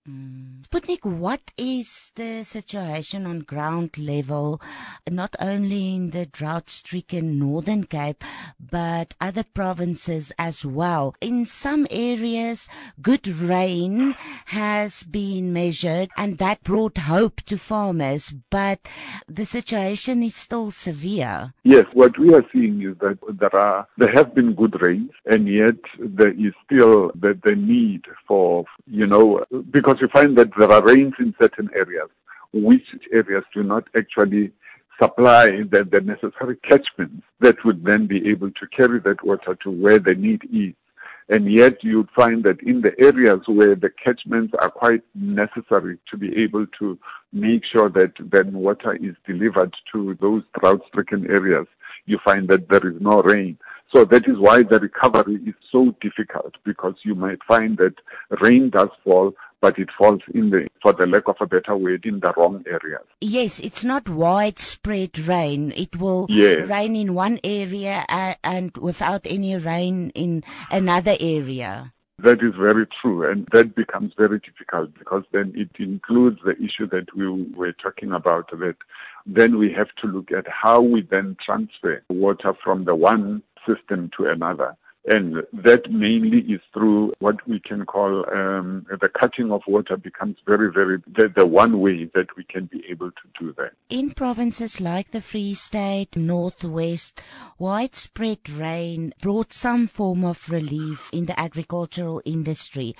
Sputnik, what is the situation on ground level, not only in the drought-stricken Northern Cape, but other provinces as well? In some areas, good rain has been measured, and that brought hope to farmers, but the situation is still severe. Yes, what we are seeing is that there have been good rains, and yet there is still the need for, because you find that there are rains in certain areas, which areas do not actually supply the necessary catchments that would then be able to carry that water to where the need is. And yet you'd find that in the areas where the catchments are quite necessary to be able to make sure that then water is delivered to those drought-stricken areas, you find that there is no rain. So that is why the recovery is so difficult, because you might find that rain does fall, but it falls for the lack of a better word, in the wrong areas. Yes, it's not widespread rain. It will rain in one area and without any rain in another area. That is very true, and that becomes very difficult, because then it includes the issue that we were talking about, that then we have to look at how we then transfer water from the one system to another. And that mainly is through what we can call the cutting of water becomes very, very, the one way that we can be able to do that. In provinces like the Free State, Northwest, widespread rain brought some form of relief in the agricultural industry,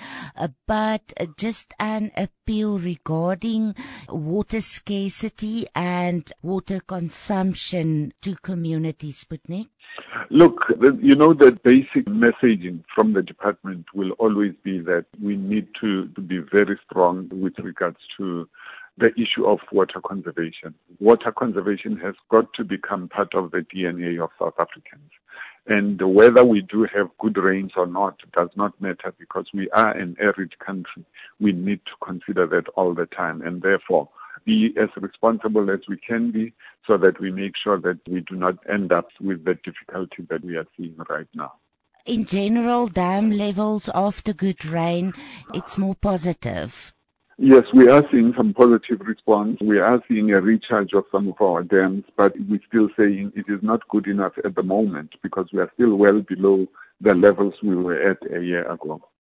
but just an appeal regarding water scarcity and water consumption to communities, Sputnik? Look, the basic messaging from the department will always be that we need to be very strong with regards to the issue of water conservation. Water conservation has got to become part of the DNA of South Africans. And whether we do have good rains or not does not matter, because we are an arid country. We need to consider that all the time, and therefore be as responsible as we can be, so that we make sure that we do not end up with the difficulty that we are seeing right now. In general, dam levels after good rain, it's more positive. Yes, we are seeing some positive response. We are seeing a recharge of some of our dams, but we're still saying it is not good enough at the moment, because we are still well below the levels we were at a year ago.